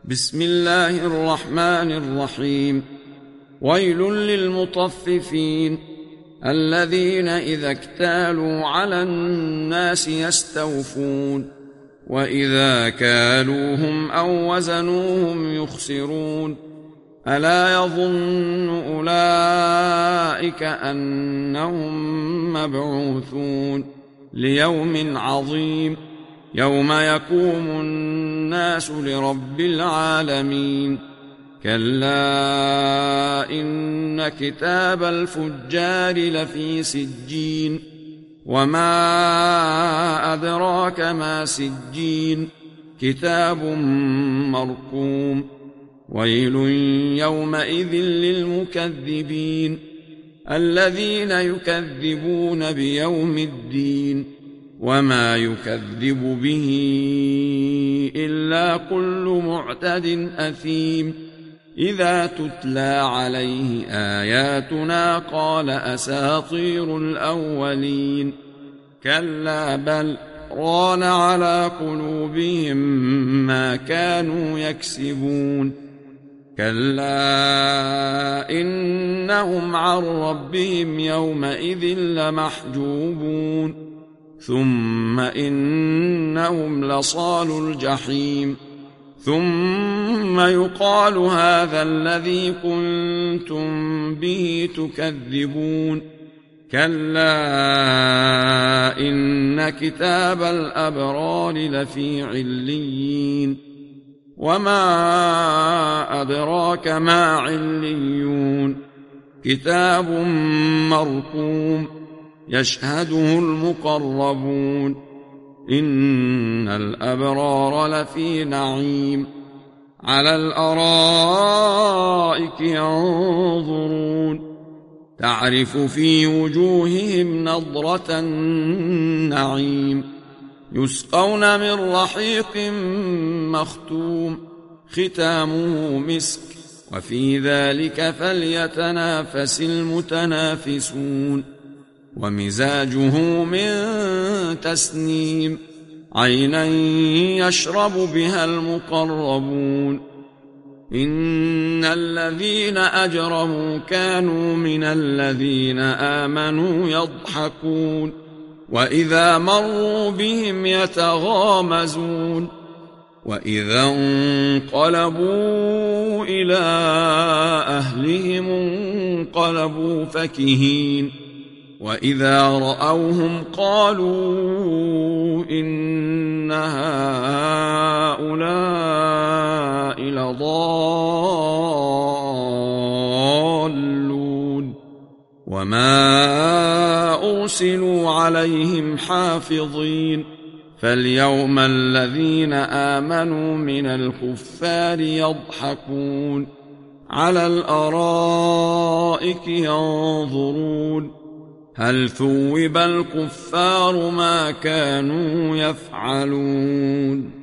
بسم الله الرحمن الرحيم. ويل للمطففين الذين إذا اكتالوا على الناس يستوفون وإذا كالوهم أو وزنوهم يخسرون ألا يظن أولئك أنهم مبعوثون ليوم عظيم يوم يقوم الناس لرب العالمين كلا إن كتاب الفجار لفي سجين وما أدراك ما سجين كتاب مرقوم ويل يومئذ للمكذبين الذين يكذبون بيوم الدين وما يكذب به إلا كل معتد أثيم إذا تتلى عليه آياتنا قال أساطير الأولين كلا بل ران على قلوبهم ما كانوا يكسبون كلا إنهم عن ربهم يومئذ لمحجوبون ثم إنهم لصالوا الجحيم ثم يقال هذا الذي كنتم به تكذبون كلا إن كتاب الأبرار لفي عليين وما أدراك ما عليون كتاب مرقوم يشهده المقربون إن الأبرار لفي نعيم على الأرائك ينظرون تعرف في وجوههم نضرة النعيم يسقون من رحيق مختوم ختامه مسك وفي ذلك فليتنافس المتنافسون ومزاجه من تسنيم عينا يشرب بها المقربون إن الذين أجرموا كانوا من الذين آمنوا يضحكون وإذا مروا بهم يتغامزون وإذا انقلبوا إلى أهلهم انقلبوا فكهين وإذا رأوهم قالوا إن هؤلاء لضالون وما أرسلوا عليهم حافظين فاليوم الذين آمنوا من الكفار يضحكون على الأرائك ينظرون هل ثوب الكفار ما كانوا يفعلون